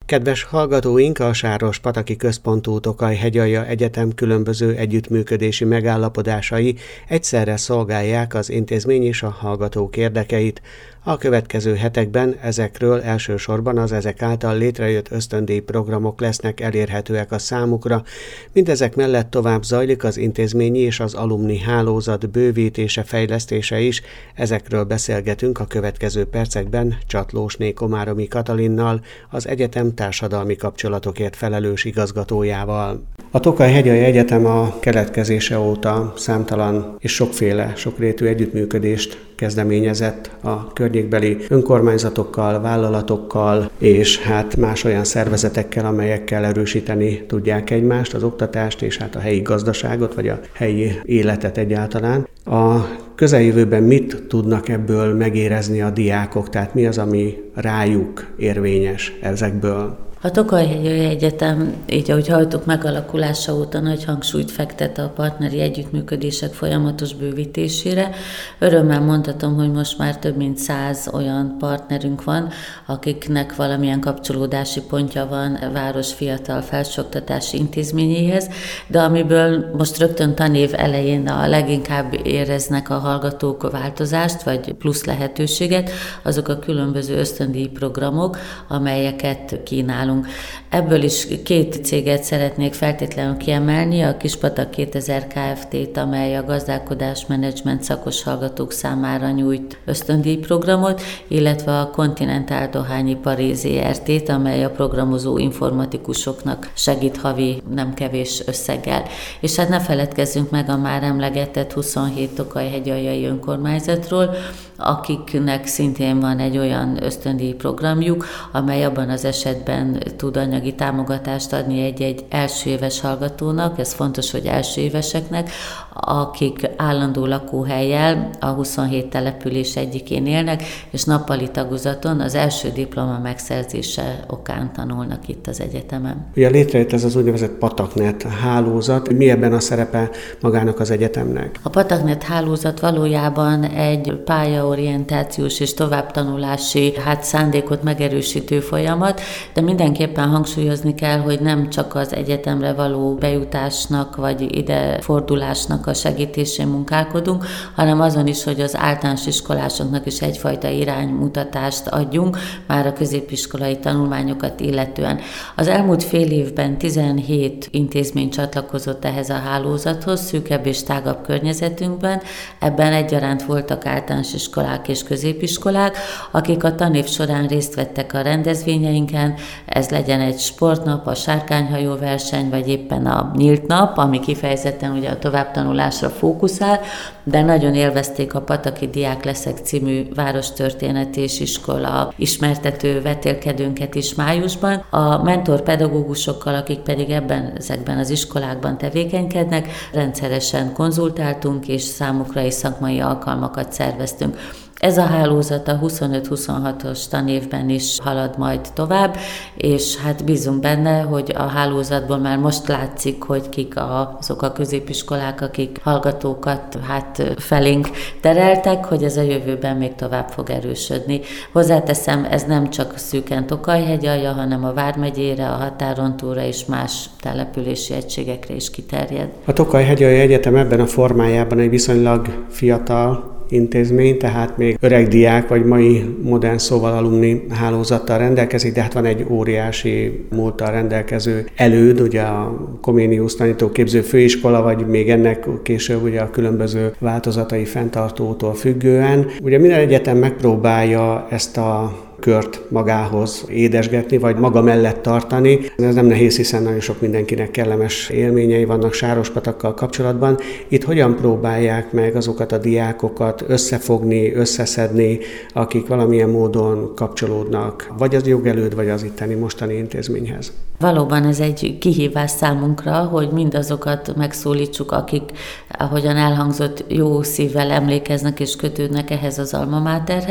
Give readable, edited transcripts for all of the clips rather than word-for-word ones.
Kedves hallgatóink, a Sárospataki Központú Tokaj-Hegyalja Egyetem különböző együttműködési megállapodásai egyszerre szolgálják az intézmény és a hallgatók érdekeit. A következő hetekben ezekről elsősorban az ezek által létrejött ösztöndíj programok lesznek elérhetőek a számukra. Mindezek mellett tovább zajlik az intézményi és az alumni hálózat bővítése, fejlesztése is. Ezekről beszélgetünk a következő percekben Csatlósné Komáromi Katalinnal, az egyetem társadalmi kapcsolatokért felelős igazgatójával. A Tokaj-Hegyalja Egyetem a keletkezése óta számtalan és sokrétű együttműködést kezdeményezett a környékbeli önkormányzatokkal, vállalatokkal és más olyan szervezetekkel, amelyekkel erősíteni tudják egymást, az oktatást és a helyi gazdaságot, vagy a helyi életet egyáltalán. A közeljövőben mit tudnak ebből megérezni a diákok, tehát mi az, ami rájuk érvényes ezekből? A Tokaj-Hegyalja Egyetem, így ahogy hallottuk, megalakulása óta nagy hangsúlyt fektet a partneri együttműködések folyamatos bővítésére. Örömmel mondhatom, hogy most már több mint 100 olyan partnerünk van, akiknek valamilyen kapcsolódási pontja van város fiatal felsőoktatási intézményéhez, de amiből most rögtön tanév elején a leginkább éreznek a hallgatók változást, vagy plusz lehetőséget, azok a különböző ösztöndíj programok, amelyeket kínálunk. Ebből is 2 céget szeretnék feltétlenül kiemelni, a Kispatak 2000 Kft-t, amely a gazdálkodás menedzsment szakos hallgatók számára nyújt ösztöndíj programot, illetve a Continental Dohányipari Zrt-t, amely a programozó informatikusoknak segít havi nem kevés összeggel. És ne feledkezzünk meg a már emlegetett 27 tokaj-hegyaljai önkormányzatról, akiknek szintén van egy olyan ösztöndíj programjuk, amely abban az esetben tud anyagi támogatást adni egy első éves hallgatónak, ez fontos, hogy első éveseknek, akik állandó lakóhellyel a 27 település egyikén élnek, és nappali tagozaton az első diploma megszerzése okán tanulnak itt az egyetemen. Ugye létrejött ez az úgynevezett Pataknet hálózat. Mi ebben a szerepe magának az egyetemnek? A Pataknet hálózat valójában egy pályaorientációs és továbbtanulási szándékot megerősítő folyamat, de mindenképpen hangsúlyozni kell, hogy nem csak az egyetemre való bejutásnak vagy ide fordulásnak a segítésén munkálkodunk, hanem azon is, hogy az általános iskolásoknak is egyfajta iránymutatást adjunk már a középiskolai tanulmányokat illetően. Az elmúlt fél évben 17 intézmény csatlakozott ehhez a hálózathoz, szűkebb és tágabb környezetünkben. Ebben egyaránt voltak általános iskolák és középiskolák, akik a tanév során részt vettek a rendezvényeinken, ez legyen egy sportnap, a sárkányhajó verseny, vagy éppen a nyílt nap, ami kifejezetten ugye a továbbtanulásra fókuszál, de nagyon élvezték a Pataki Diák Leszek című várostörténet és iskola ismertető vetélkedőnket is májusban. A mentorpedagógusokkal, akik pedig ezekben az iskolákban tevékenykednek, rendszeresen konzultáltunk, és számukra is szakmai alkalmakat szerveztünk. Ez a hálózat a 25-26-os tanévben is halad majd tovább, és bízunk benne, hogy a hálózatból már most látszik, hogy kik azok a középiskolák, akik hallgatókat felénk tereltek, hogy ez a jövőben még tovább fog erősödni. Hozzáteszem, ez nem csak szűken Tokaj-Hegyalja, hanem a Vármegyére, a határon túlra és más települési egységekre is kiterjed. A Tokaj-Hegyalja Egyetem ebben a formájában egy viszonylag fiatal intézmény, tehát még öreg diák, vagy mai modern szóval alumni hálózattal rendelkezik, de van egy óriási múlttal rendelkező előd, ugye a Comenius tanítóképző főiskola, vagy még ennek később ugye a különböző változatai fenntartótól függően. Ugye minden egyetem megpróbálja ezt a kört magához édesgetni, vagy maga mellett tartani. Ez nem nehéz, hiszen nagyon sok mindenkinek kellemes élményei vannak Sárospatakkal kapcsolatban. Itt hogyan próbálják meg azokat a diákokat összefogni, összeszedni, akik valamilyen módon kapcsolódnak, vagy az jogelőd, vagy az itteni mostani intézményhez? Valóban ez egy kihívás számunkra, hogy mindazokat megszólítsuk, akik, ahogyan elhangzott, jó szívvel emlékeznek és kötődnek ehhez az alma materhez.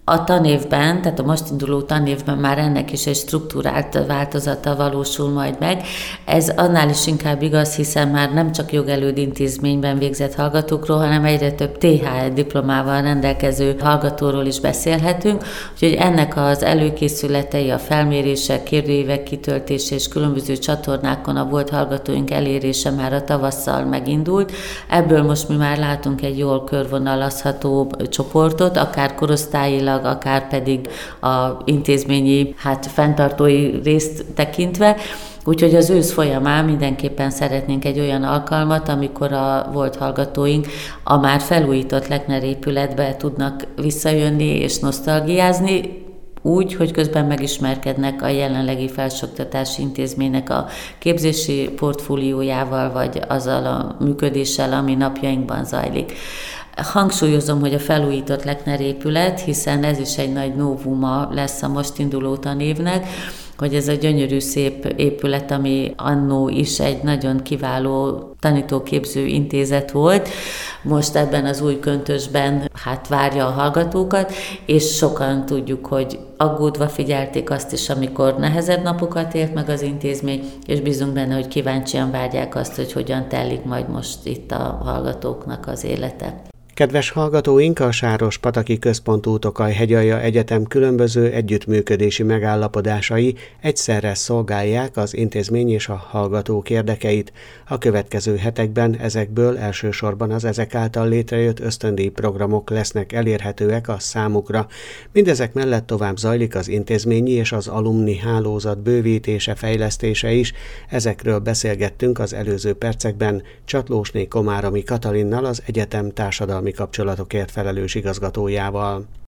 A tanévben, tehát a most induló tanévben már ennek is egy struktúrált változata valósul majd meg. Ez annál is inkább igaz, hiszen már nem csak jogelőd intézményben végzett hallgatókról, hanem egyre több THE diplomával rendelkező hallgatóról is beszélhetünk. Úgyhogy ennek az előkészületei, a felmérések, kérdőívek kitöltése és különböző csatornákon a volt hallgatóink elérése már a tavasszal megindult. Ebből most mi már látunk egy jól körvonalazható csoportot, akár korosztályilag, akár pedig a intézményi fenntartói részt tekintve. Úgyhogy az ősz folyamán mindenképpen szeretnénk egy olyan alkalmat, amikor a volt hallgatóink a már felújított Lechner épületbe tudnak visszajönni és nosztalgiázni, úgy, hogy közben megismerkednek a jelenlegi felsőoktatási intézménynek a képzési portfóliójával, vagy azzal a működéssel, ami napjainkban zajlik. Hangsúlyozom, hogy a felújított Lechner épület, hiszen ez is egy nagy novuma lesz a most induló tanévnek, hogy ez a gyönyörű szép épület, ami annó is egy nagyon kiváló tanítóképző intézet volt, most ebben az új köntösben várja a hallgatókat, és sokan tudjuk, hogy aggódva figyelték azt is, amikor nehezebb napokat élt meg az intézmény, és bízunk benne, hogy kíváncsian várják azt, hogy hogyan telik majd most itt a hallgatóknak az élete. Kedves hallgatóink, a Sárospataki Központú Tokaj Hegyalja Egyetem különböző együttműködési megállapodásai egyszerre szolgálják az intézmény és a hallgatók érdekeit. A következő hetekben ezekből elsősorban az ezek által létrejött ösztöndíj programok lesznek elérhetőek a számukra. Mindezek mellett tovább zajlik az intézményi és az alumni hálózat bővítése, fejlesztése is. Ezekről beszélgettünk az előző percekben Csatlósné Komáromi Katalinnal, az egyetem társadalmi kapcsolatokért felelős igazgatójával.